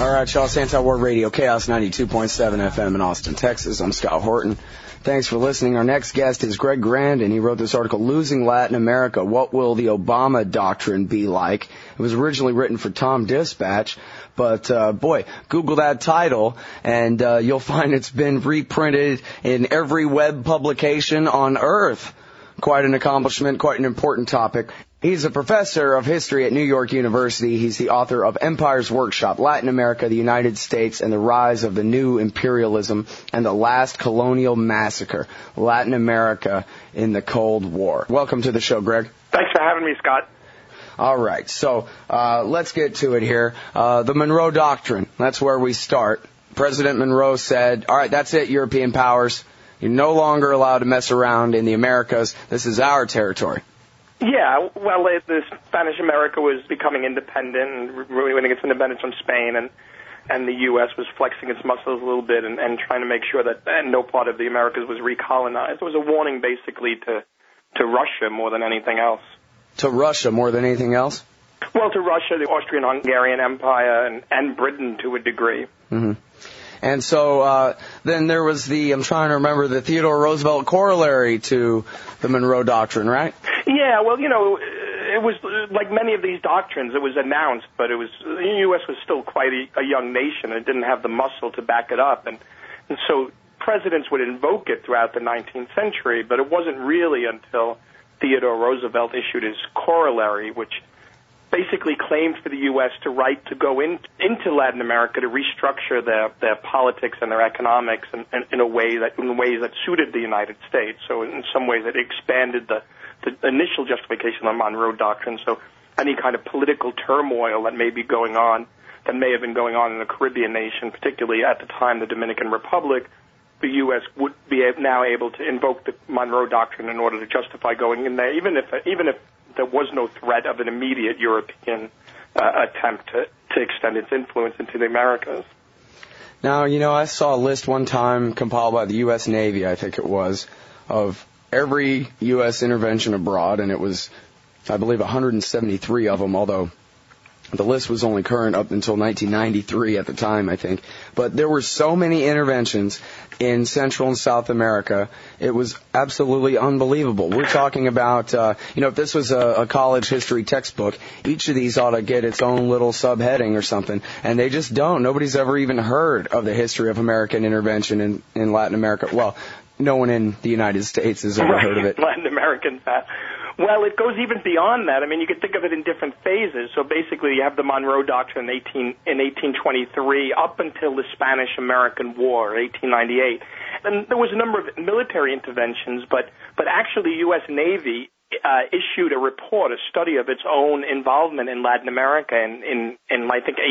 All right, y'all. It's Anti-War Radio, Chaos 92.7 FM in Austin, Texas. I'm Scott Horton. Thanks for listening. Our next guest is Greg Grandin. He wrote this article, Losing Latin America, What Will the Obama Doctrine Be Like? It was originally written for Tom Dispatch, but, boy, Google that title, and you'll find it's been reprinted in every web publication on Earth. Quite an accomplishment, quite an important topic. He's a professor of history at New York University. He's the author of Empire's Workshop, Latin America, the United States, and the Rise of the New Imperialism and the Last Colonial Massacre, Latin America in the Cold War. Welcome to the show, Greg. Thanks for having me, Scott. All right, so let's get to it here. The Monroe Doctrine, that's where we start. President Monroe said, all right, that's it, European powers. You're no longer allowed to mess around in the Americas. This is our territory. Yeah, well, the Spanish America was becoming independent and really winning its independence from Spain, and the U.S. was flexing its muscles a little bit and trying to make sure that no part of the Americas was recolonized. It was a warning, basically, to Russia more than anything else. To Russia more than anything else? Well, to Russia, the Austrian-Hungarian Empire, and Britain to a degree. Mm-hmm. And so then there was I'm trying to remember, the Theodore Roosevelt corollary to the Monroe Doctrine, right? Yeah, well, it was like many of these doctrines, it was announced, but the U.S. was still quite a young nation and didn't have the muscle to back it up. And so presidents would invoke it throughout the 19th century, but it wasn't really until Theodore Roosevelt issued his corollary, which basically claimed for the U.S. the right to go into Latin America to restructure their politics and their economics in ways that suited the United States. So in some ways it expanded the initial justification of the Monroe Doctrine. So any kind of political turmoil that may be going on, that may have been going on in a Caribbean nation, particularly at the time the Dominican Republic, the U.S. would be now able to invoke the Monroe Doctrine in order to justify going in there, even if there was no threat of an immediate European attempt to extend its influence into the Americas. Now, I saw a list one time compiled by the U.S. Navy, I think it was, of every U.S. intervention abroad, and it was, I believe, 173 of them, although the list was only current up until 1993 at the time, I think. But there were so many interventions in Central and South America, it was absolutely unbelievable. We're talking about, if this was a college history textbook, each of these ought to get its own little subheading or something, and they just don't. Nobody's ever even heard of the history of American intervention in Latin America. Well, no one in the United States has ever heard of it. Latin Americans have. Well, it goes even beyond that. I mean, you could think of it in different phases. So basically, you have the Monroe Doctrine in 1823 up until the Spanish-American War, 1898. And there was a number of military interventions, but actually the U.S. Navy issued a report, a study of its own involvement in Latin America in I think,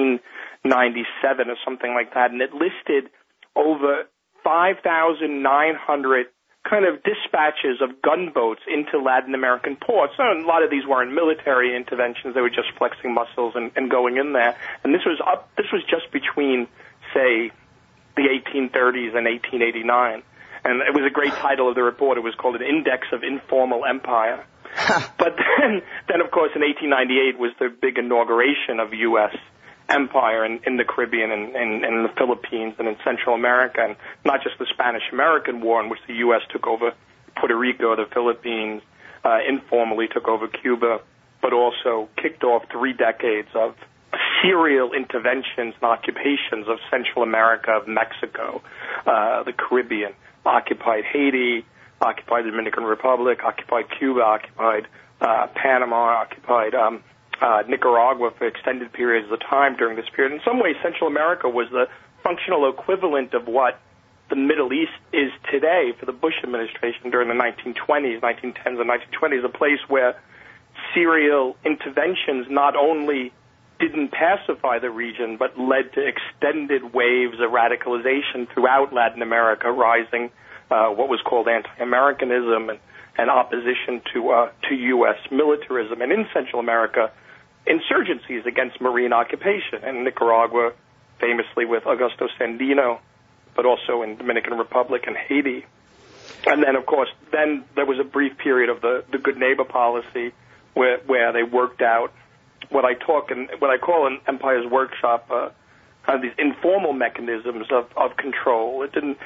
1897 or something like that. And it listed over 5,900 kind of dispatches of gunboats into Latin American ports. So a lot of these weren't military interventions. They were just flexing muscles and going in there. And this was just between, say, the 1830s and 1889. And it was a great title of the report. It was called An Index of Informal Empire. But then, of course, in 1898 was the big inauguration of U.S. empire in the Caribbean and in the Philippines and in Central America, and not just the Spanish-American War in which the U.S. took over Puerto Rico, the Philippines, informally took over Cuba, but also kicked off 3 decades of serial interventions and occupations of Central America, of Mexico, the Caribbean, occupied Haiti, occupied the Dominican Republic, occupied Cuba, occupied Panama, occupied Nicaragua for extended periods of time during this period. In some ways, Central America was the functional equivalent of what the Middle East is today for the Bush administration during the 1920s, 1910s, and 1920s, a place where serial interventions not only didn't pacify the region, but led to extended waves of radicalization throughout Latin America, rising what was called anti-Americanism and opposition to U.S. militarism. And in Central America, insurgencies against marine occupation, in Nicaragua, famously with Augusto Sandino, but also in Dominican Republic and Haiti. And then, of course, then there was a brief period of the good neighbor policy where they worked out what I call in Empire's Workshop these informal mechanisms of control. It didn't.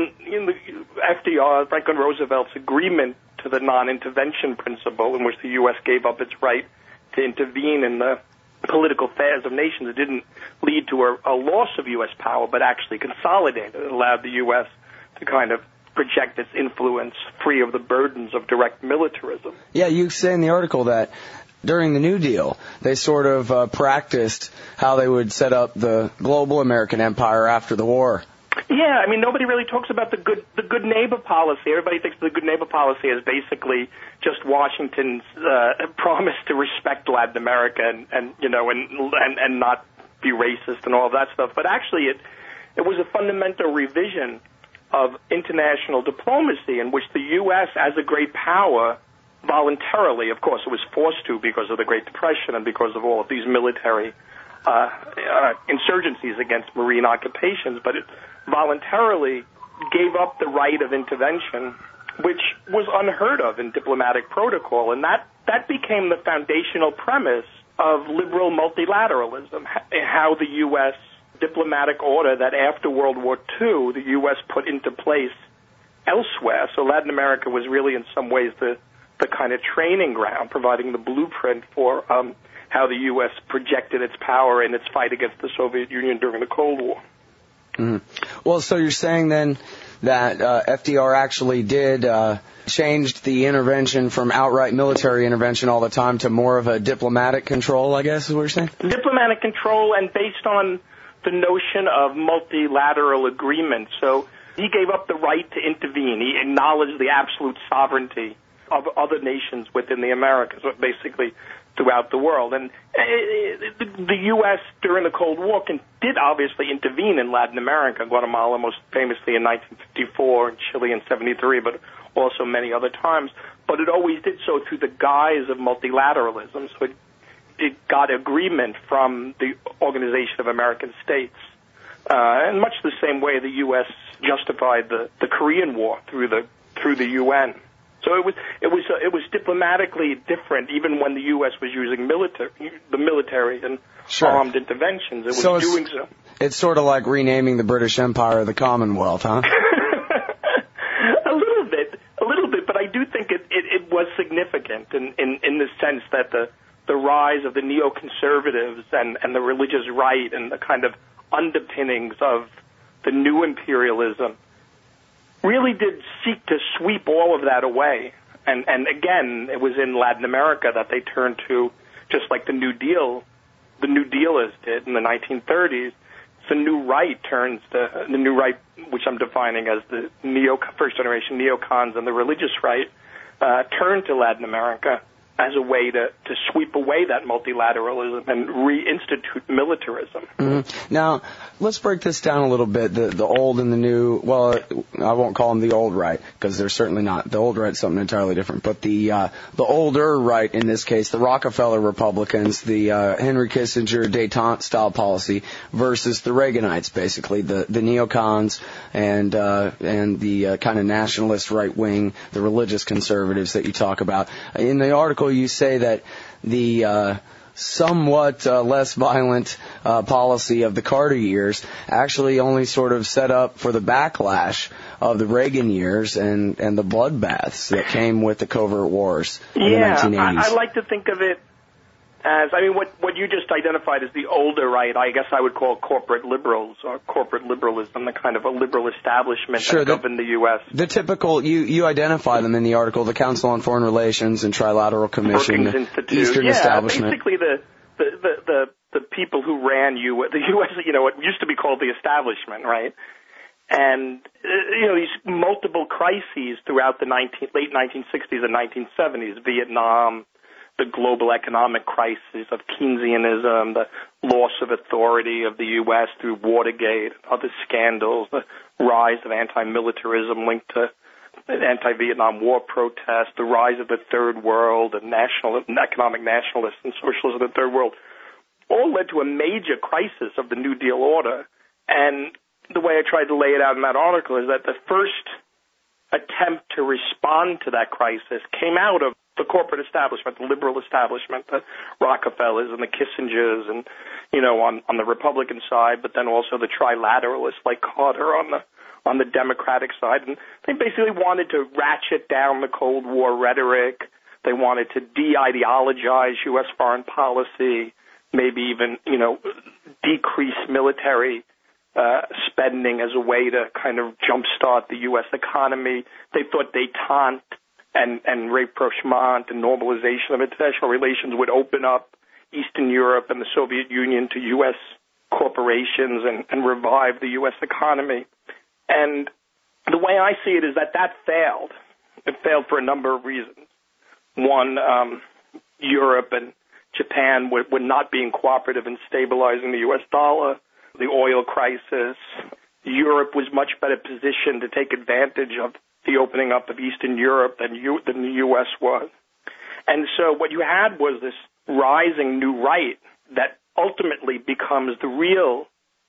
FDR, Franklin Roosevelt's agreement to the non-intervention principle, in which the U.S. gave up its right to intervene in the political affairs of nations, it didn't lead to a loss of U.S. power, but actually consolidated. It allowed the U.S. to kind of project its influence free of the burdens of direct militarism. Yeah, you say in the article that during the New Deal, they sort of practiced how they would set up the global American empire after the war. Yeah, I mean, nobody really talks about the good neighbor policy. Everybody thinks the good neighbor policy is basically just Washington's promise to respect Latin America and not be racist and all of that stuff. But actually, it was a fundamental revision of international diplomacy in which the U.S. as a great power voluntarily, of course it was forced to because of the Great Depression and because of all of these military insurgencies against marine occupations, but it voluntarily gave up the right of intervention, which was unheard of in diplomatic protocol, and that became the foundational premise of liberal multilateralism, how the U.S. diplomatic order that after World War II the U.S. put into place elsewhere. So Latin America was really in some ways the kind of training ground, providing the blueprint for how the U.S. projected its power in its fight against the Soviet Union during the Cold War. Mm-hmm. Well, so you're saying then that FDR actually did change the intervention from outright military intervention all the time to more of a diplomatic control, I guess is what you're saying? Diplomatic control, and based on the notion of multilateral agreement. So he gave up the right to intervene. He acknowledged the absolute sovereignty of other nations within the Americas, basically throughout the world. And the U.S. during the Cold War did obviously intervene in Latin America, Guatemala most famously in 1954, and Chile in 73, but also many other times. But it always did so through the guise of multilateralism. So it got agreement from the Organization of American States. In much the same way the U.S. justified the Korean War through the UN. So it was diplomatically different, even when the U.S. was using the military and armed interventions. It was doing so. It's sort of like renaming the British Empire the Commonwealth, huh? A little bit, but I do think it was significant in the sense that the rise of the neoconservatives and the religious right and the kind of underpinnings of the new imperialism really did seek to sweep all of that away. And again, it was in Latin America that they turned to, just like the New Dealers did in the 1930s. The new right which I'm defining as the first generation neocons and the religious right, turned to Latin America as a way to sweep away that multilateralism and reinstitute militarism. Mm-hmm. Now, let's break this down a little bit, the old and the new. Well, I won't call them the old right, because they're certainly not. The old right's something entirely different. But the older right, in this case, the Rockefeller Republicans, the Henry Kissinger détente-style policy, versus the Reaganites, basically, the neocons and the kind of nationalist right wing, the religious conservatives that you talk about. In the article, you say that the somewhat less violent policy of the Carter years actually only sort of set up for the backlash of the Reagan years and the bloodbaths that came with the covert wars in the 1980s. I like to think of it as, what you just identified as the older right, I guess I would call corporate liberals, or corporate liberalism, the kind of a liberal establishment that governed the U.S. The typical, you identify them in the article, the Council on Foreign Relations and Trilateral Commission, Brookings Institute. Eastern Establishment. Basically the people who ran the U.S., it used to be called the establishment, right? And, these multiple crises throughout the late 1960s and 1970s, Vietnam, the global economic crisis of Keynesianism, the loss of authority of the U.S. through Watergate, other scandals, the rise of anti-militarism linked to anti-Vietnam War protests, the rise of the Third World and economic nationalists and socialists of the Third World, all led to a major crisis of the New Deal order. And the way I tried to lay it out in that article is that the first attempt to respond to that crisis came out of the corporate establishment, the liberal establishment, the Rockefellers and the Kissingers, and on the Republican side, but then also the trilateralists like Carter on the Democratic side, and they basically wanted to ratchet down the Cold War rhetoric. They wanted to de-ideologize U.S. foreign policy, maybe even decrease military spending as a way to kind of jumpstart the U.S. economy. They thought détente and rapprochement and normalization of international relations would open up Eastern Europe and the Soviet Union to U.S. corporations and revive the U.S. economy. And the way I see it is that failed. It failed for a number of reasons. One, Europe and Japan were not being cooperative in stabilizing the U.S. dollar, the oil crisis. Europe was much better positioned to take advantage of the opening up of Eastern Europe than the U.S. was. And so what you had was this rising new right that ultimately becomes the real,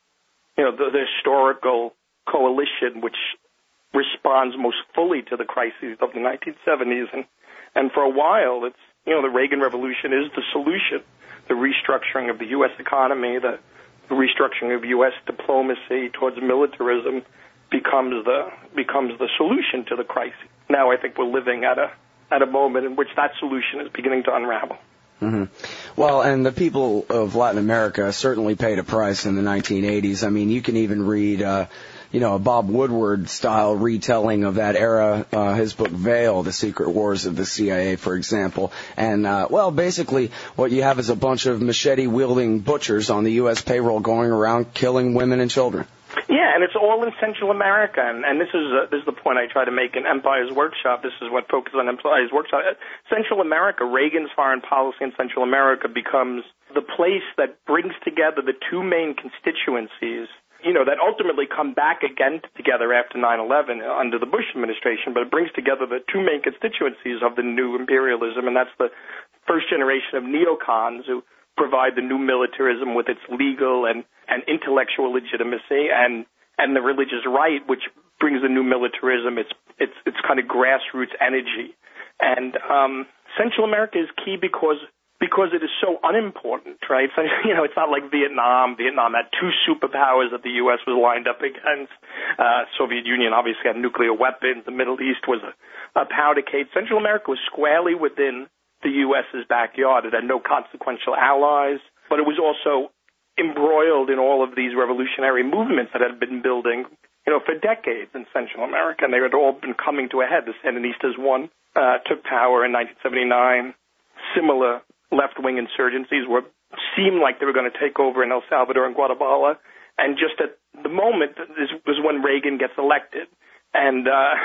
the historical coalition which responds most fully to the crises of the 1970s. And for a while, it's, the Reagan Revolution is the solution. The restructuring of the U.S. economy, the restructuring of U.S. diplomacy towards militarism becomes the solution to the crisis. Now I think we're living at a moment in which that solution is beginning to unravel. Mm-hmm. Well, and the people of Latin America certainly paid a price in the 1980s. I mean, you can even read, a Bob Woodward-style retelling of that era, his book Veil, The Secret Wars of the CIA, for example. And, basically what you have is a bunch of machete-wielding butchers on the U.S. payroll going around killing women and children. Yeah, and it's all in Central America, and this is the point I try to make in Empire's Workshop. This is what focuses on Empire's Workshop. Central America, Reagan's foreign policy in Central America becomes the place that brings together the two main constituencies, that ultimately come back again together after 9/11 under the Bush administration, but it brings together the two main constituencies of the new imperialism, and that's the first generation of neocons who provide the new militarism with its legal and intellectual legitimacy, and the religious right, which brings the new militarism, its kind of grassroots energy. And Central America is key because it is so unimportant, right? So, it's not like Vietnam. Vietnam had two superpowers that the U.S. was lined up against. Soviet Union obviously had nuclear weapons. The Middle East was a powder cake. Central America was squarely within the U.S.'s backyard. It had no consequential allies, but it was also embroiled in all of these revolutionary movements that had been building, for decades in Central America, and they had all been coming to a head. The Sandinistas took power in 1979. Similar left-wing insurgencies seemed like they were going to take over in El Salvador and Guatemala, and just at the moment, this was when Reagan gets elected. And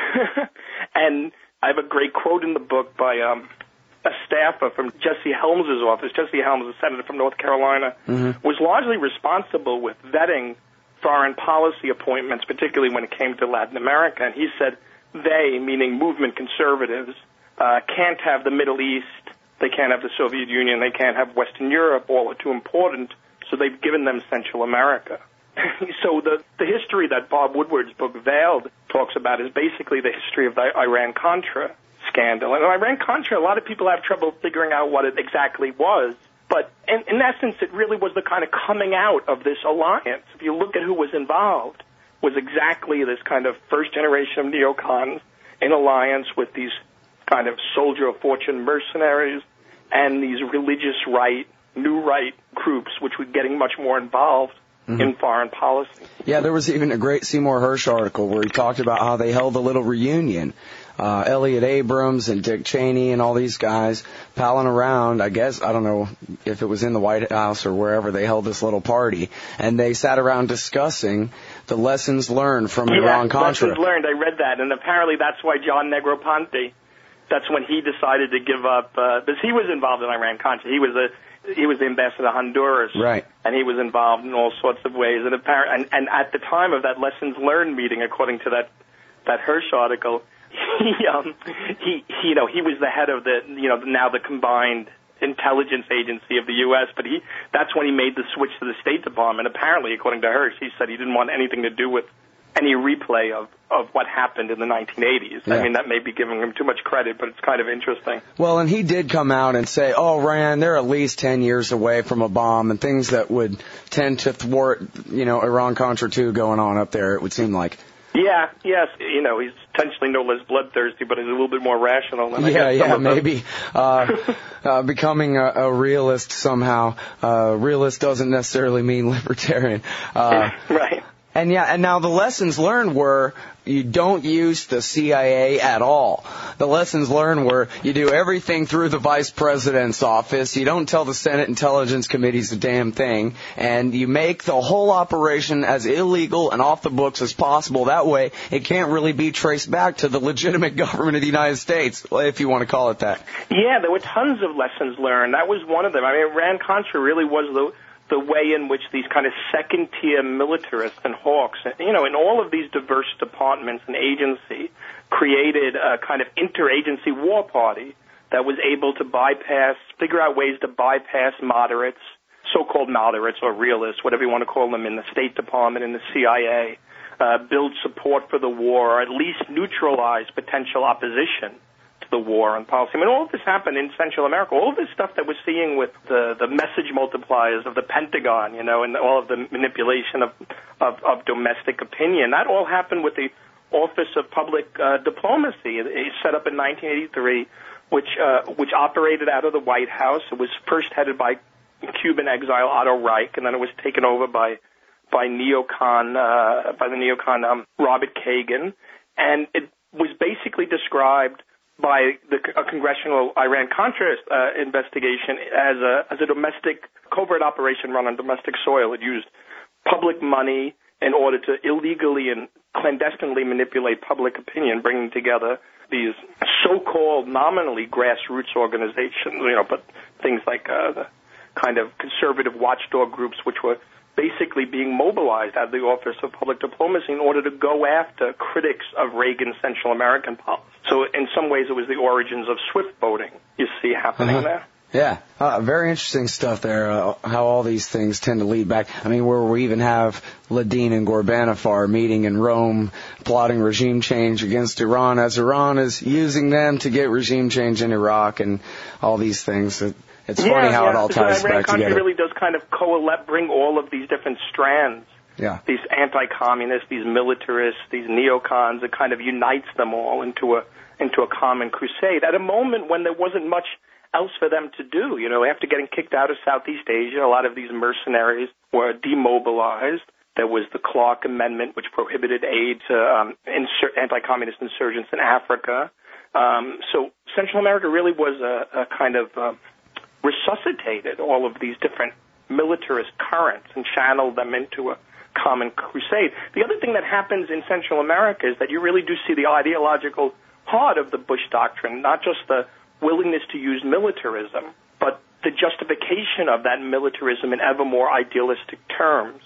and I have a great quote in the book by a staffer from Jesse Helms' office. Jesse Helms, a senator from North Carolina, was largely responsible with vetting foreign policy appointments, particularly when it came to Latin America. And he said they, meaning movement conservatives, can't have the Middle East, they can't have the Soviet Union, they can't have Western Europe, all are too important, so they've given them Central America. So the history that Bob Woodward's book Veiled talks about is basically the history of the Iran-Contra scandal. And Iran-Contra, a lot of people have trouble figuring out what it exactly was. But in essence, it really was the kind of coming out of this alliance. If you look at who was involved, was exactly this kind of first generation of neocons in alliance with these kind of soldier of fortune mercenaries and these religious right, new right groups, which were getting much more involved in foreign policy. Yeah, there was even a great Seymour Hersh article where he talked about how they held a little reunion. Elliot Abrams and Dick Cheney and all these guys palling around, I guess, I don't know if it was in the White House or wherever, they held this little party, and they sat around discussing the lessons learned from Iran-Contra. Lessons learned, I read that, and apparently that's why John Negroponte, that's when he decided to give up, because he was involved in Iran-Contra. He was the ambassador to Honduras, right? And he was involved in all sorts of ways. And at the time of that lessons learned meeting, according to that Hersh article, he was the head of now the combined intelligence agency of the U.S. But that's when he made the switch to the State Department. Apparently, according to Hersh, he said he didn't want anything to do with any replay of what happened in the 1980s. Yeah. I mean, that may be giving him too much credit, but it's kind of interesting. Well, and he did come out and say, oh, Rand, they're at least 10 years away from a bomb and things that would tend to thwart, Iran-Contra 2 going on up there, it would seem like. Yeah, yes, he's potentially no less bloodthirsty, but he's a little bit more rational than I guess some of them. Maybe becoming a realist somehow. Realist doesn't necessarily mean libertarian. Right. And now the lessons learned were you don't use the CIA at all. The lessons learned were you do everything through the Vice President's office. You don't tell the Senate Intelligence Committees a damn thing. And you make the whole operation as illegal and off the books as possible. That way, it can't really be traced back to the legitimate government of the United States, if you want to call it that. Yeah, there were tons of lessons learned. That was one of them. I mean, Iran-Contra really was the way in which these kind of second-tier militarists and hawks, in all of these diverse departments and agency, created a kind of interagency war party that was able to figure out ways to bypass moderates, so-called moderates or realists, whatever you want to call them, in the State Department, in the CIA, build support for the war, or at least neutralize potential opposition to the war and policy. I mean, all of this happened in Central America. All of this stuff that we're seeing with the message multipliers of the Pentagon, and all of the manipulation of domestic opinion, that all happened with the Office of Public Diplomacy. It set up in 1983, which operated out of the White House. It was first headed by Cuban exile Otto Reich, and then it was taken over by the neocon Robert Kagan, and it was basically described by a congressional Iran-Contra investigation as a domestic covert operation run on domestic soil. It used public money in order to illegally and clandestinely manipulate public opinion, bringing together these so-called nominally grassroots organizations, but things like the kind of conservative watchdog groups, which were basically being mobilized out of the Office of Public Diplomacy in order to go after critics of Reagan's Central American policy. So in some ways it was the origins of swift voting you see happening there. Yeah, very interesting stuff there, how all these things tend to lead back. I mean, where we even have Ladin and Ghorbanifar meeting in Rome, plotting regime change against Iran, as Iran is using them to get regime change in Iraq and all these things. It's funny how it all ties back together. Iran really does kind of bring all of these different strands. Yeah. These anti-communists, these militarists, these neocons, it kind of unites them all into a common crusade at a moment when there wasn't much else for them to do. After getting kicked out of Southeast Asia, a lot of these mercenaries were demobilized. There was the Clark Amendment, which prohibited aid to anti-communist insurgents in Africa. So Central America really was a kind of resuscitated all of these different militarist currents and channeled them into a common crusade. The other thing that happens in Central America is that you really do see the ideological heart of the Bush Doctrine, not just the willingness to use militarism, but the justification of that militarism in ever more idealistic terms.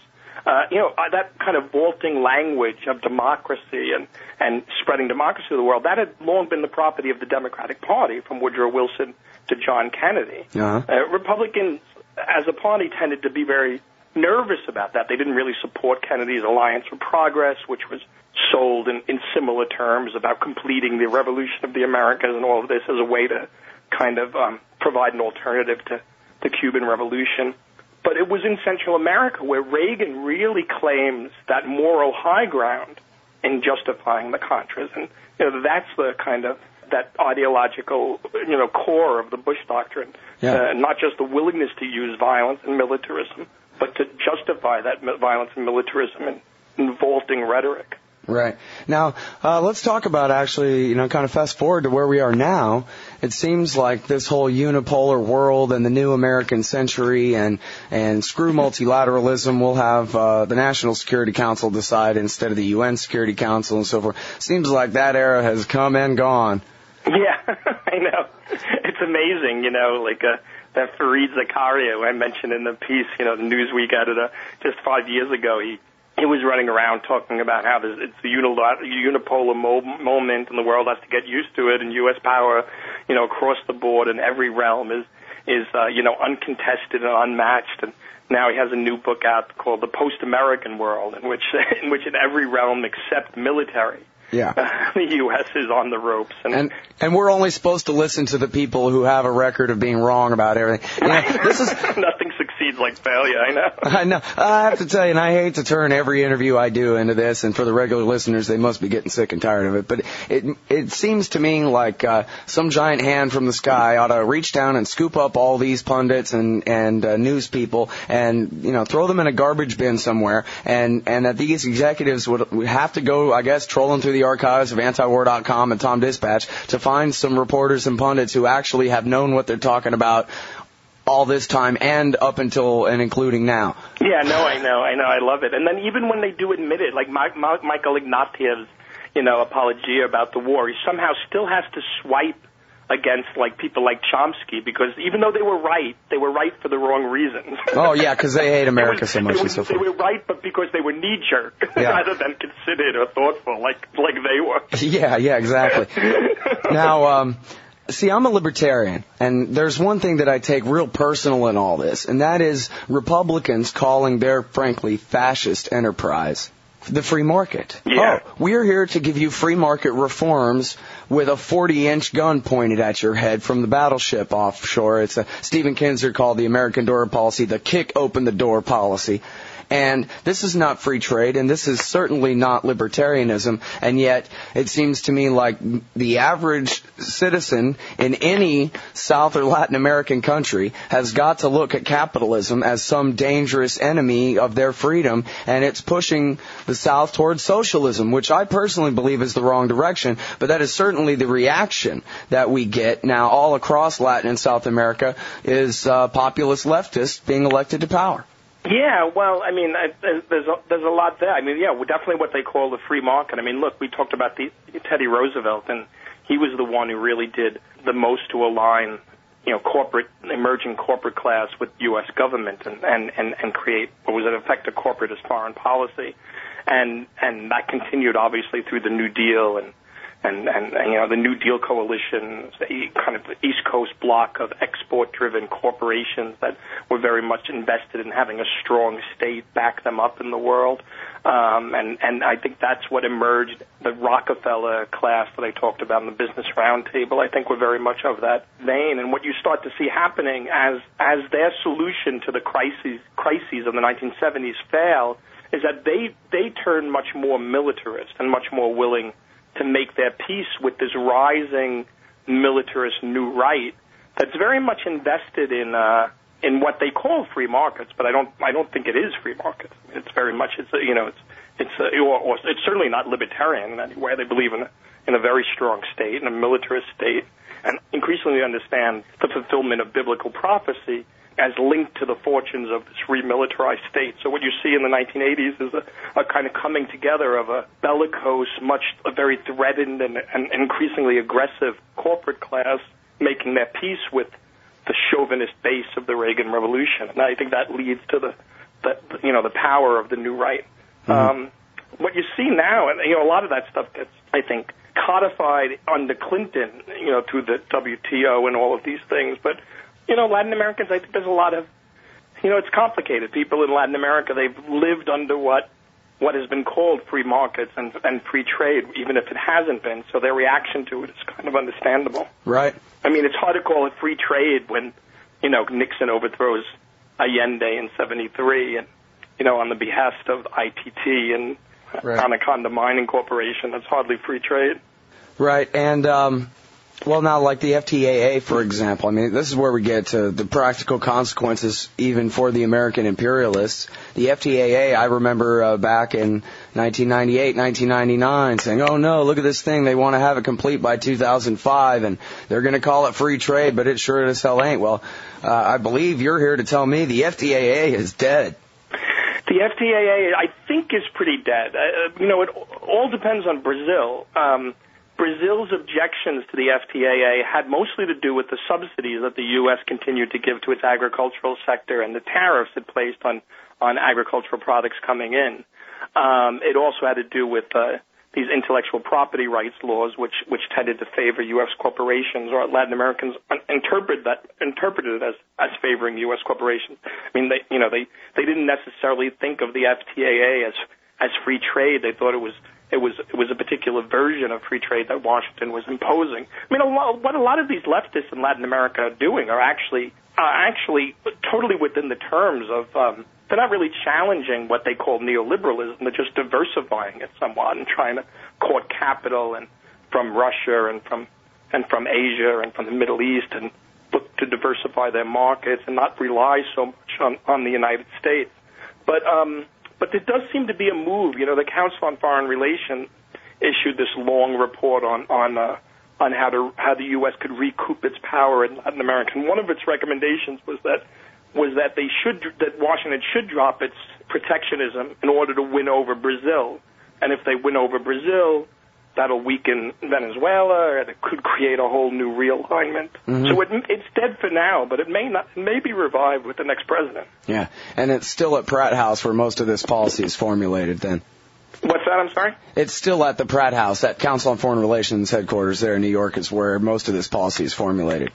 That kind of vaulting language of democracy and spreading democracy to the world, that had long been the property of the Democratic Party, from Woodrow Wilson to John Kennedy. Uh-huh. Republicans, as a party, tended to be very nervous about that. They didn't really support Kennedy's Alliance for Progress, which was sold in similar terms about completing the revolution of the Americas and all of this as a way to kind of provide an alternative to the Cuban Revolution. But it was in Central America where Reagan really claims that moral high ground in justifying the Contras. And that's the kind of that ideological core of the Bush Doctrine, not just the willingness to use violence and militarism, but to justify that violence and militarism in vaulting rhetoric. Right. Now, let's talk about actually, kind of fast forward to where we are now. It seems like this whole unipolar world and the new American century and screw multilateralism will have the National Security Council decide instead of the UN Security Council and so forth. Seems like that era has come and gone. Yeah, I know. It's amazing, that Fareed Zakaria, who I mentioned in the piece, the Newsweek editor, just 5 years ago, he was running around talking about how it's the unipolar moment and the world has to get used to it, and U.S. power, across the board in every realm is uncontested and unmatched. And now he has a new book out called The Post-American World, in which in every realm except military, the U.S. is on the ropes. And we're only supposed to listen to the people who have a record of being wrong about everything. This is nothing succeeds like failure, I know. I know. I have to tell you, and I hate to turn every interview I do into this, and for the regular listeners, they must be getting sick and tired of it, but it seems to me like some giant hand from the sky ought to reach down and scoop up all these pundits and news people and, throw them in a garbage bin somewhere, and that these executives would have to go, I guess, trolling through the archives of antiwar.com and Tom Dispatch to find some reporters and pundits who actually have known what they're talking about all this time and up until and including now. Yeah, no, I know, I love it. And then even when they do admit it, like Michael Ignatiev's, apologia about the war, he somehow still has to swipe against people like Chomsky, because even though they were right for the wrong reasons. Oh, yeah, because they hate America so much and so forth. They were right, but because they were knee-jerk rather than considered or thoughtful like they were. Yeah, exactly. Now, see, I'm a libertarian, and there's one thing that I take real personal in all this, and that is Republicans calling their, frankly, fascist enterprise the free market. Yeah. Oh, we're here to give you free market reforms with a 40-inch gun pointed at your head from the battleship offshore. It's a Stephen Kinzer called the American Door Policy, the kick open the door policy. And this is not free trade, and this is certainly not libertarianism, and yet it seems to me like the average citizen in any South or Latin American country has got to look at capitalism as some dangerous enemy of their freedom, and it's pushing the South towards socialism, which I personally believe is the wrong direction, but that is certainly the reaction that we get now all across Latin and South America is populist leftists being elected to power. Yeah, well, I mean, there's a lot there. I mean, yeah, definitely what they call the free market. I mean, look, we talked about Teddy Roosevelt, and he was the one who really did the most to align, emerging corporate class with U.S. government and create what was in effect a corporatist foreign policy, and that continued obviously through the New Deal and the New Deal coalition, a kind of East Coast block of export-driven corporations that were very much invested in having a strong state back them up in the world. And I think that's what emerged. The Rockefeller class that I talked about in the Business Roundtable, I think, were very much of that vein. And what you start to see happening as their solution to the crises of the 1970s fail is that they turn much more militarist and much more willing to make their peace with this rising militarist new right that's very much invested in what they call free markets, but I don't think it is free markets. It's very much it's certainly not libertarian in any way. They believe in a very strong state, in a militarist state, and increasingly understand the fulfillment of biblical prophecy as linked to the fortunes of this remilitarized state. So what you see in the 1980s is a kind of coming together of a bellicose, a very threatened and increasingly aggressive corporate class making their peace with the chauvinist base of the Reagan Revolution. And I think that leads to the power of the new right. Mm-hmm. What you see now, and a lot of that stuff gets, I think, codified under Clinton, through the WTO and all of these things, but Latin Americans, I think there's a lot of, it's complicated. People in Latin America, they've lived under what has been called free markets and free trade, even if it hasn't been. So their reaction to it is kind of understandable. Right. I mean, it's hard to call it free trade when, Nixon overthrows Allende in 1973 and, on the behest of ITT and Anaconda Mining Corporation. That's hardly free trade. Right. And, well, now, like the FTAA, for example, I mean, this is where we get to the practical consequences even for the American imperialists. The FTAA, I remember back in 1998, 1999, saying, oh, no, look at this thing. They want to have it complete by 2005, and they're going to call it free trade, but it sure as hell ain't. Well, I believe you're here to tell me the FTAA is dead. The FTAA, I think, is pretty dead. It all depends on Brazil. Brazil's objections to the FTAA had mostly to do with the subsidies that the U.S. continued to give to its agricultural sector and the tariffs it placed on agricultural products coming in. It also had to do with these intellectual property rights laws, which tended to favor U.S. corporations, or Latin Americans interpreted it as favoring U.S. corporations. I mean, they didn't necessarily think of the FTAA as free trade. They thought it was a particular version of free trade that Washington was imposing. I mean, what a lot of these leftists in Latin America are doing are actually totally within the terms of. They're not really challenging what they call neoliberalism. They're just diversifying it somewhat and trying to court capital and from Russia and from Asia and from the Middle East and look to diversify their markets and not rely so much on the United States. But there does seem to be a move. You know, the Council on Foreign Relations issued this long report on how the U.S. could recoup its power in Latin America. And one of its recommendations was that Washington should drop its protectionism in order to win over Brazil. And if they win over Brazil, that'll weaken Venezuela, and it could create a whole new realignment. Mm-hmm. So it's dead for now, but it may be revived with the next president. Yeah, and it's still at Pratt House where most of this policy is formulated then. What's that? I'm sorry? It's still at the Pratt House, that Council on Foreign Relations headquarters there in New York is where most of this policy is formulated.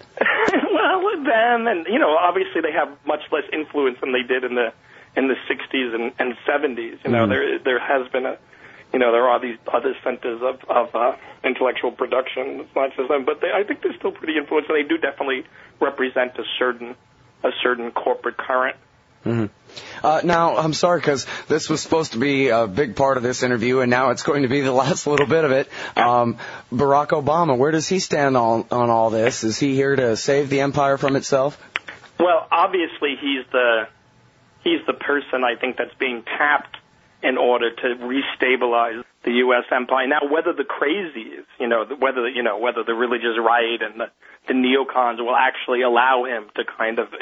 Them, and obviously they have much less influence than they did in the 60s and 70s. There has been there are these other centers of intellectual production. It's not just them, but I think they're still pretty influential. They do definitely represent a certain corporate current. Mm-hmm. Now, I'm sorry, because this was supposed to be a big part of this interview, and now it's going to be the last little bit of it. Barack Obama, where does he stand on all this? Is he here to save the empire from itself? Well, obviously, he's the person I think that's being tapped in order to restabilize the U.S. empire. Now, whether the crazies, whether the religious right and the neocons will actually allow him to kind of,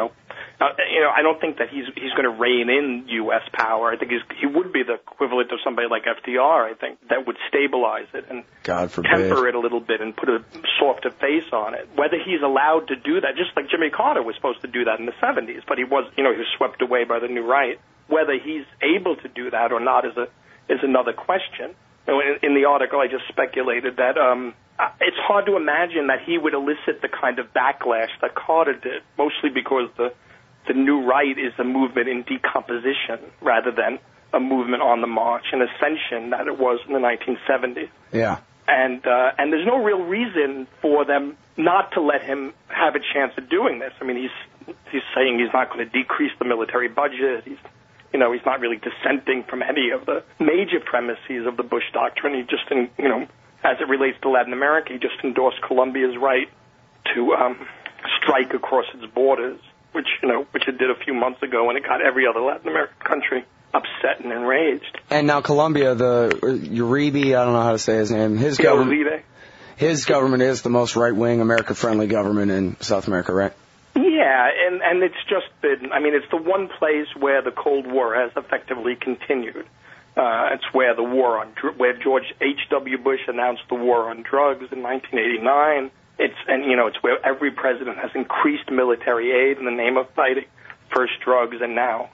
I don't think that he's going to rein in U.S. power. I think he would be the equivalent of somebody like FDR, I think, that would stabilize it and temper it a little bit and put a softer face on it. Whether he's allowed to do that, just like Jimmy Carter was supposed to do that in the 70s, but he was swept away by the new right. Whether he's able to do that or not is another question. In the article, I just speculated that it's hard to imagine that he would elicit the kind of backlash that Carter did, mostly because the new right is a movement in decomposition rather than a movement on the march, an ascension that it was in the 1970s. Yeah. And there's no real reason for them not to let him have a chance of doing this. I mean, he's saying he's not going to decrease the military budget. He's not really dissenting from any of the major premises of the Bush doctrine. He just, as it relates to Latin America, he just endorsed Colombia's right to strike across its borders, which it did a few months ago, and it got every other Latin American country upset and enraged. And now Colombia, the Uribe, I don't know how to say his name, his government is the most right-wing, America-friendly government in South America, right? Yeah, and it's just been, it's the one place where the Cold War has effectively continued. It's where where George H.W. Bush announced the war on drugs in 1989. It's where every president has increased military aid in the name of fighting first drugs and now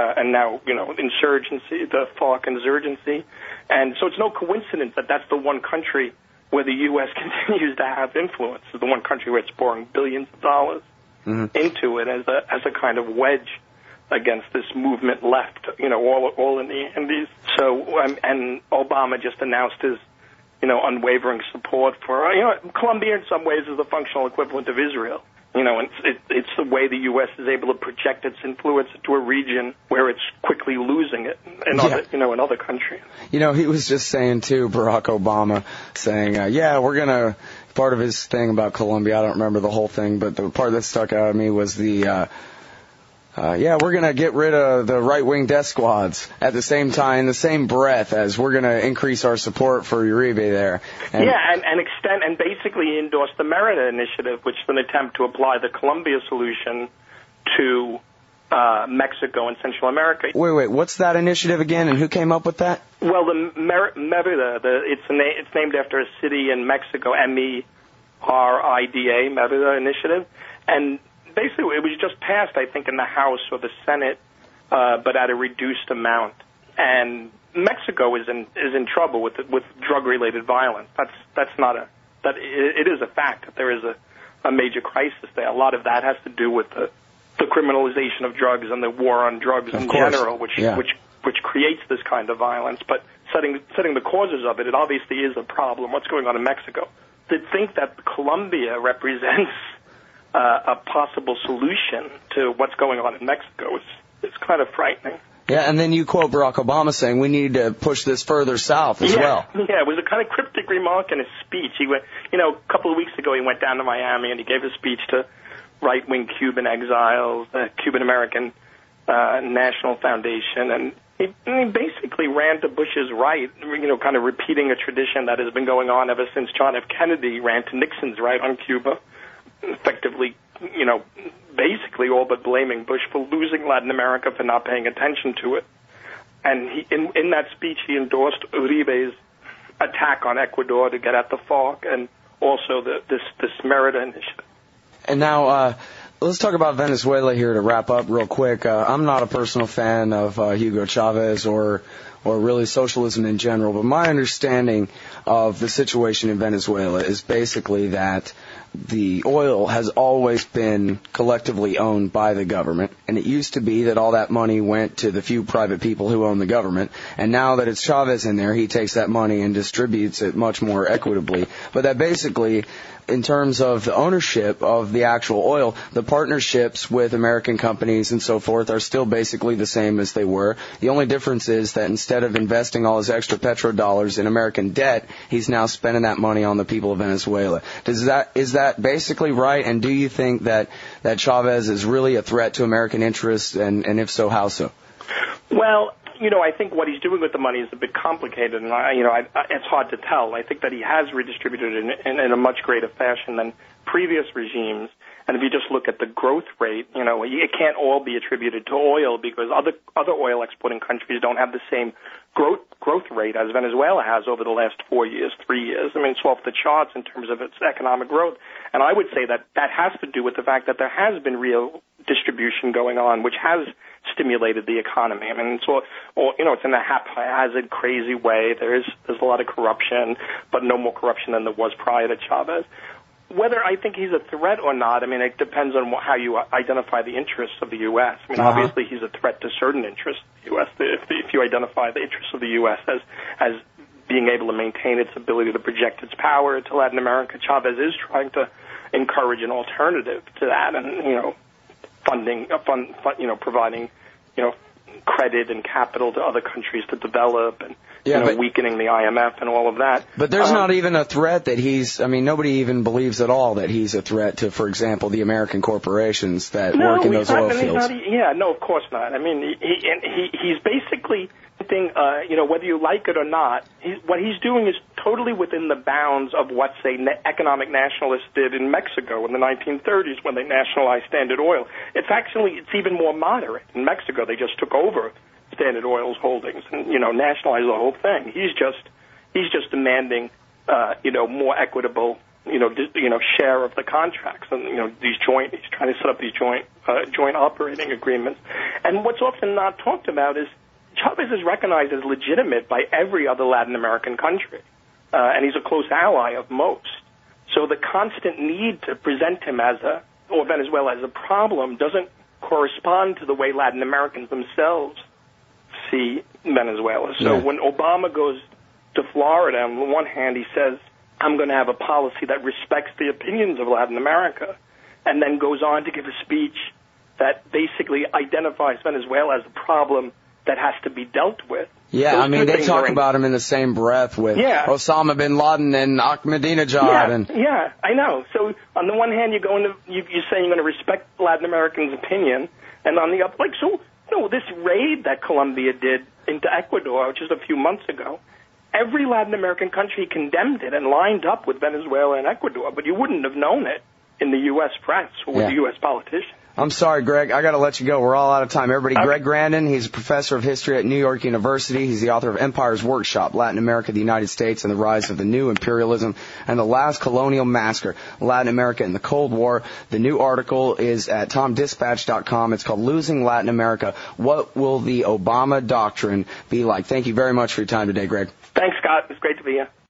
insurgency, the FARC insurgency. And so it's no coincidence that that's the one country where the U.S. continues to have influence. It's the one country where it's pouring billions of dollars into it as a kind of wedge against this movement left, all in the Andes. So, and Obama just announced his, unwavering support for, Colombia in some ways is the functional equivalent of Israel. And it's the way the U.S. is able to project its influence into a region where it's quickly losing it in other countries. He was just saying too, Barack Obama, saying, we're gonna. Part of his thing about Colombia, I don't remember the whole thing, but the part that stuck out at me was the. We're going to get rid of the right-wing death squads at the same time, in the same breath as we're going to increase our support for Uribe there. And extend and basically endorse the Merida Initiative, which is an attempt to apply the Colombia solution to Mexico and Central America. Wait, what's that initiative again, and who came up with that? Well, the Merida, it's named after a city in Mexico, MERIDA, Merida Initiative, and basically, it was just passed, I think, in the House or the Senate, but at a reduced amount. and Mexico is in trouble with drug-related violence. It is a fact that there is a major crisis there. A lot of that has to do with the criminalization of drugs and the war on drugs in general, which creates this kind of violence. But setting the causes of it, it obviously is a problem. What's going on in Mexico? To think that Colombia represents a possible solution to what's going on in Mexico is kind of frightening. Yeah, and then you quote Barack Obama saying we need to push this further south as well. Yeah, it was a kind of cryptic remark in his speech. He went, a couple of weeks ago he went down to Miami and he gave a speech to right-wing Cuban exiles, the Cuban American National Foundation, and he basically ran to Bush's right, kind of repeating a tradition that has been going on ever since John F. Kennedy ran to Nixon's right on Cuba, effectively, basically all but blaming Bush for losing Latin America, for not paying attention to it. And in that speech, he endorsed Uribe's attack on Ecuador to get at the FARC, and also this Merida initiative. And now, let's talk about Venezuela here to wrap up real quick. I'm not a personal fan of Hugo Chavez or really socialism in general, but my understanding of the situation in Venezuela is basically that the oil has always been collectively owned by the government, and it used to be that all that money went to the few private people who own the government, and now that it's Chavez in there, he takes that money and distributes it much more equitably. But that basically, in terms of the ownership of the actual oil, the partnerships with American companies and so forth are still basically the same as they were. The only difference is that instead of investing all his extra petrodollars in American debt, he's now spending that money on the people of Venezuela. Is that basically right? And do you think that Chavez is really a threat to American interests? And if so, how so? Well, I think what he's doing with the money is a bit complicated, and it's hard to tell. I think that he has redistributed it in a much greater fashion than previous regimes. And if you just look at the growth rate, it can't all be attributed to oil, because other oil exporting countries don't have the same growth rate as Venezuela has over the last 4 years, 3 years. I mean, it's off the charts in terms of its economic growth. And I would say that has to do with the fact that there has been real distribution going on, which has stimulated the economy. I mean, it's in a haphazard, crazy way. There's a lot of corruption, but no more corruption than there was prior to Chavez. Whether I think he's a threat or not, I mean, it depends on how you identify the interests of the U.S. I mean, obviously he's a threat to certain interests of the U.S. If you identify the interests of the U.S. as being able to maintain its ability to project its power to Latin America, Chavez is trying to encourage an alternative to that, and providing credit and capital to other countries to develop, and weakening the IMF and all of that. But there's not even a threat that nobody even believes at all that he's a threat to, for example, the American corporations that work in those oil fields. No, of course not. I mean, he's basically, whether you like it or not, what he's doing is totally within the bounds of what, say, economic nationalists did in Mexico in the 1930s when they nationalized Standard Oil. It's even more moderate. In Mexico, they just took over Standard Oil's holdings and, nationalized the whole thing. He's just demanding, more equitable, share of the contracts, and he's trying to set up these joint operating agreements. And what's often not talked about is Chavez is recognized as legitimate by every other Latin American country, and he's a close ally of most. So the constant need to present him or Venezuela as a problem doesn't correspond to the way Latin Americans themselves see Venezuela. So when Obama goes to Florida, on the one hand he says, I'm going to have a policy that respects the opinions of Latin America, and then goes on to give a speech that basically identifies Venezuela as a problem that has to be dealt with. Yeah, I mean, they talk about him in the same breath with Osama bin Laden and Ahmadinejad. Yeah, I know. So on the one hand, you're saying you're going to respect Latin Americans' opinion, and on the other, this raid that Colombia did into Ecuador just a few months ago, every Latin American country condemned it and lined up with Venezuela and Ecuador, but you wouldn't have known it in the U.S. press or with the U.S. politicians. I'm sorry, Greg. I got to let you go. We're all out of time. Everybody, Greg Grandin, he's a professor of history at New York University. He's the author of Empire's Workshop, Latin America, the United States, and the Rise of the New Imperialism, and the Last Colonial Massacre, Latin America and the Cold War. The new article is at TomDispatch.com. It's called Losing Latin America. What will the Obama Doctrine be like? Thank you very much for your time today, Greg. Thanks, Scott. It's great to be here.